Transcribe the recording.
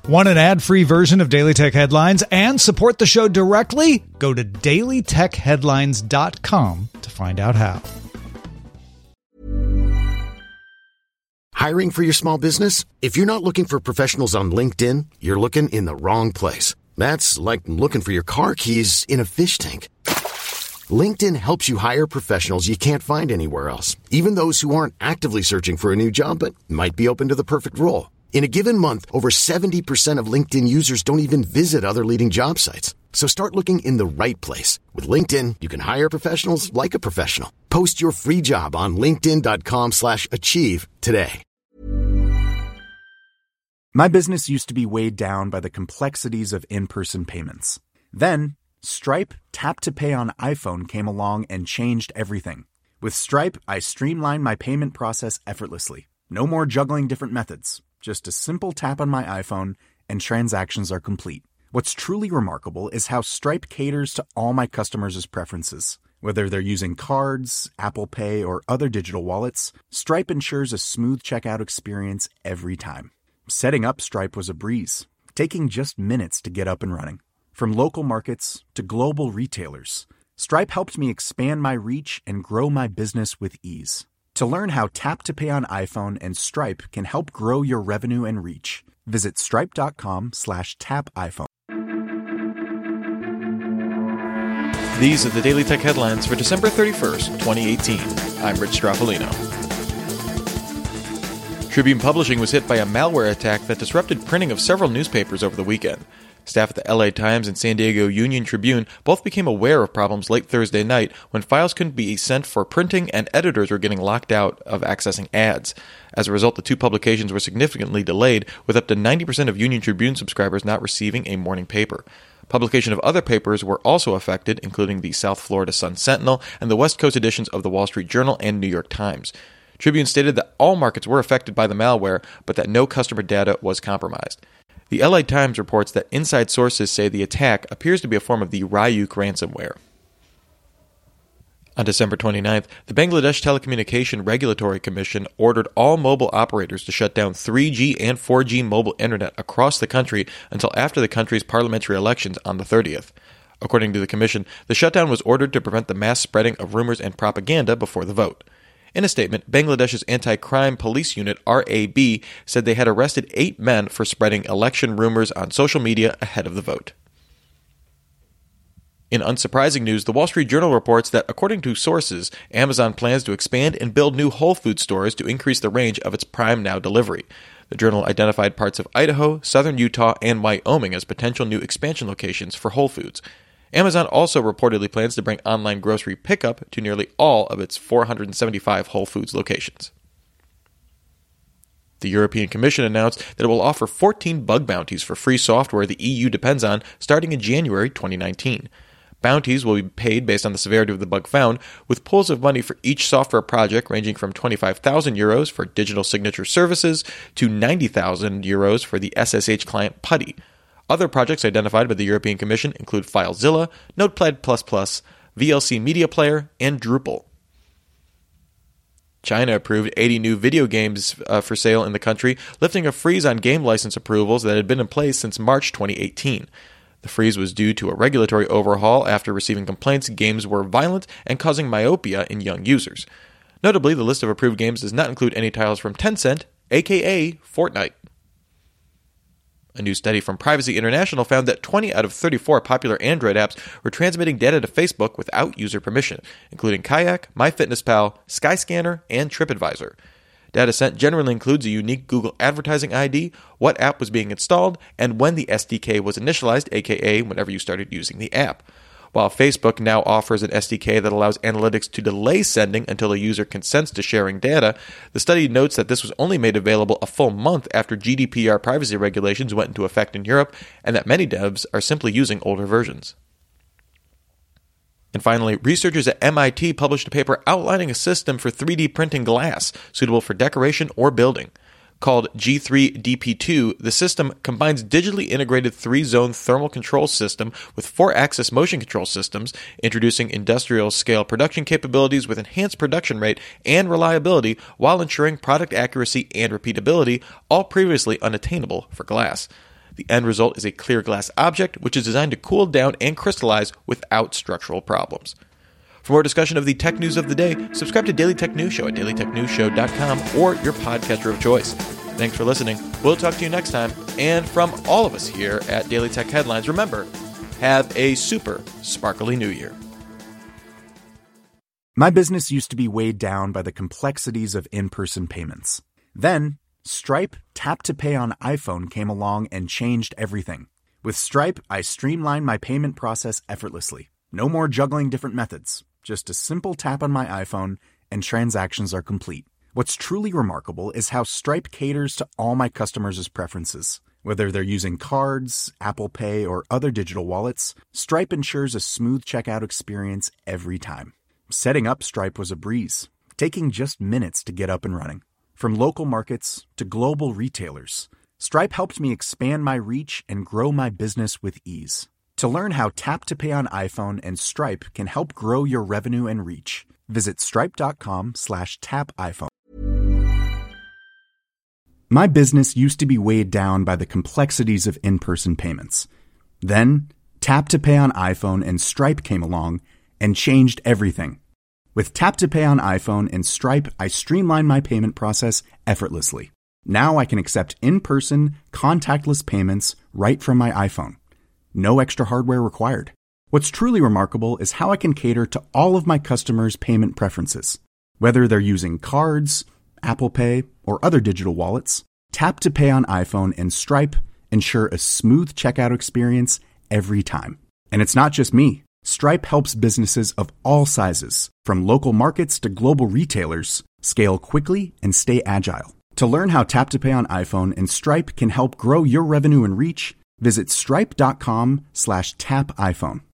Want an ad-free version of Daily Tech Headlines and support the show directly? Go to dailytechheadlines.com to find out how. Hiring for your small business? If you're not looking for professionals on LinkedIn, you're looking in the wrong place. That's like looking for your car keys in a fish tank. LinkedIn helps you hire professionals you can't find anywhere else, even those who aren't actively searching for a new job but might be open to the perfect role. In a given month, over 70% of LinkedIn users don't even visit other leading job sites. So start looking in the right place. With LinkedIn, you can hire professionals like a professional. Post your free job on linkedin.com/achieve today. My business used to be weighed down by the complexities of in-person payments. Then, Stripe Tap to Pay on iPhone came along and changed everything. With Stripe, I streamlined my payment process effortlessly. No more juggling different methods. Just a simple tap on my iPhone and transactions are complete. What's truly remarkable is how Stripe caters to all my customers' preferences. Whether they're using cards, Apple Pay, or other digital wallets, Stripe ensures a smooth checkout experience every time. Setting up Stripe was a breeze, taking just minutes to get up and running. From local markets to global retailers, Stripe helped me expand my reach and grow my business with ease. To learn how Tap to Pay on iPhone and Stripe can help grow your revenue and reach, visit stripe.com/tapiphone. These are the Daily Tech Headlines for December 31st, 2018. I'm Rich Straffolino. Tribune Publishing was hit by a malware attack that disrupted printing of several newspapers over the weekend. Staff at the LA Times and San Diego Union Tribune both became aware of problems late Thursday night when files couldn't be sent for printing and editors were getting locked out of accessing ads. As a result, the two publications were significantly delayed, with up to 90% of Union Tribune subscribers not receiving a morning paper. Publication of other papers were also affected, including the South Florida Sun-Sentinel and the West Coast editions of the Wall Street Journal and New York Times. Tribune stated that all markets were affected by the malware, but that no customer data was compromised. The LA Times reports that inside sources say the attack appears to be a form of the Ryuk ransomware. On December 29th, the Bangladesh Telecommunication Regulatory Commission ordered all mobile operators to shut down 3G and 4G mobile internet across the country until after the country's parliamentary elections on the 30th. According to the commission, the shutdown was ordered to prevent the mass spreading of rumors and propaganda before the vote. In a statement, Bangladesh's anti-crime police unit, RAB, said they had arrested 8 men for spreading election rumors on social media ahead of the vote. In unsurprising news, the Wall Street Journal reports that, according to sources, Amazon plans to expand and build new Whole Foods stores to increase the range of its Prime Now delivery. The Journal identified parts of Idaho, southern Utah, and Wyoming as potential new expansion locations for Whole Foods. Amazon also reportedly plans to bring online grocery pickup to nearly all of its 475 Whole Foods locations. The European Commission announced that it will offer 14 bug bounties for free software the EU depends on starting in January 2019. Bounties will be paid based on the severity of the bug found, with pools of money for each software project ranging from €25,000 for digital signature services to €90,000 for the SSH client PuTTY. Other projects identified by the European Commission include FileZilla, Notepad++, VLC Media Player, and Drupal. China approved 80 new video games for sale in the country, lifting a freeze on game license approvals that had been in place since March 2018. The freeze was due to a regulatory overhaul after receiving complaints games were violent and causing myopia in young users. Notably, the list of approved games does not include any titles from Tencent, aka Fortnite. A new study from Privacy International found that 20 out of 34 popular Android apps were transmitting data to Facebook without user permission, including Kayak, MyFitnessPal, Skyscanner, and TripAdvisor. Data sent generally includes a unique Google advertising ID, what app was being installed, and when the SDK was initialized, aka whenever you started using the app. While Facebook now offers an SDK that allows analytics to delay sending until a user consents to sharing data, the study notes that this was only made available a full month after GDPR privacy regulations went into effect in Europe, and that many devs are simply using older versions. And finally, researchers at MIT published a paper outlining a system for 3D printing glass suitable for decoration or building. Called G3DP2, the system combines digitally integrated 3-zone thermal control system with 4-axis motion control systems, introducing industrial-scale production capabilities with enhanced production rate and reliability while ensuring product accuracy and repeatability, all previously unattainable for glass. The end result is a clear glass object, which is designed to cool down and crystallize without structural problems. For more discussion of the tech news of the day, subscribe to Daily Tech News Show at dailytechnewsshow.com or your podcaster of choice. Thanks for listening. We'll talk to you next time. And from all of us here at Daily Tech Headlines, remember, have a super sparkly new year. My business used to be weighed down by the complexities of in-person payments. Then, Stripe Tap to Pay on iPhone came along and changed everything. With Stripe, I streamlined my payment process effortlessly. No more juggling different methods. Just a simple tap on my iPhone and transactions are complete. What's truly remarkable is how Stripe caters to all my customers' preferences. Whether they're using cards, Apple Pay, or other digital wallets, Stripe ensures a smooth checkout experience every time. Setting up Stripe was a breeze, taking just minutes to get up and running. From local markets to global retailers, Stripe helped me expand my reach and grow my business with ease. To learn how Tap to Pay on iPhone and Stripe can help grow your revenue and reach, visit stripe.com/tapiphone. My business used to be weighed down by the complexities of in-person payments. Then, Tap to Pay on iPhone and Stripe came along and changed everything. With Tap to Pay on iPhone and Stripe, I streamlined my payment process effortlessly. Now I can accept in-person, contactless payments right from my iPhone. No extra hardware required. What's truly remarkable is how I can cater to all of my customers' payment preferences. Whether they're using cards, Apple Pay, or other digital wallets, Tap to Pay on iPhone and Stripe ensure a smooth checkout experience every time. And it's not just me. Stripe helps businesses of all sizes, from local markets to global retailers, scale quickly and stay agile. To learn how Tap to Pay on iPhone and Stripe can help grow your revenue and reach, visit stripe.com/tapiphone.